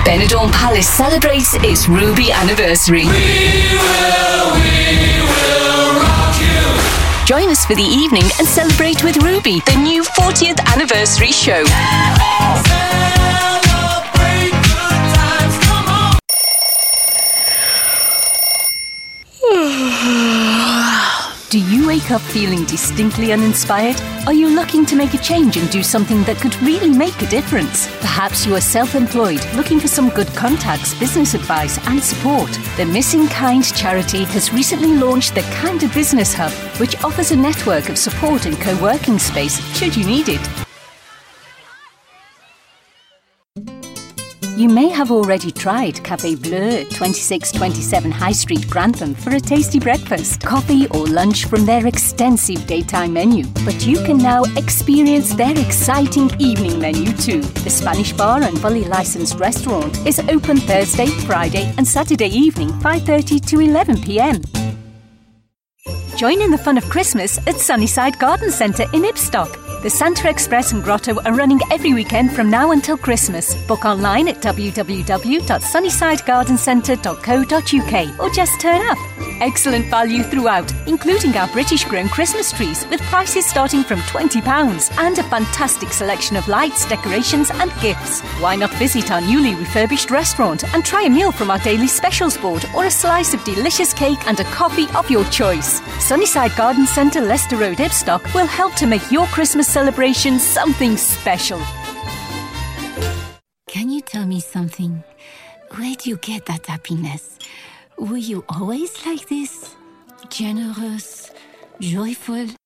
Benidorm Palace celebrates its Ruby anniversary. We will rock you. Join us for the evening and celebrate with Ruby, the new 40th anniversary show. Celebrate good times, come on. Do you wake up feeling distinctly uninspired? Are you looking to make a change and do something that could really make a difference? Perhaps you are self-employed, looking for some good contacts, business advice and support. The Missing Kind charity has recently launched the Kinda Business Hub, which offers a network of support and co-working space should you need it. You may have already tried Café Bleu at 2627 High Street, Grantham for a tasty breakfast, coffee or lunch from their extensive daytime menu. But you can now experience their exciting evening menu too. The Spanish bar and fully licensed restaurant is open Thursday, Friday and Saturday evening 5:30 to 11 p.m. Join in the fun of Christmas at Sunnyside Garden Centre in Ibstock. The Santa Express and Grotto are running every weekend from now until Christmas. Book online at www.sunnysidegardencentre.co.uk or just turn up. Excellent value throughout, including our British-grown Christmas trees with prices starting from £20 and a fantastic selection of lights, decorations and gifts. Why not visit our newly refurbished restaurant and try a meal from our daily specials board or a slice of delicious cake and a coffee of your choice. Sunnyside Garden Centre, Leicester Road, Ibstock will help to make your Christmas celebration something special. Can you tell me something? Where do you get that happiness? Were you always like this? Generous, joyful?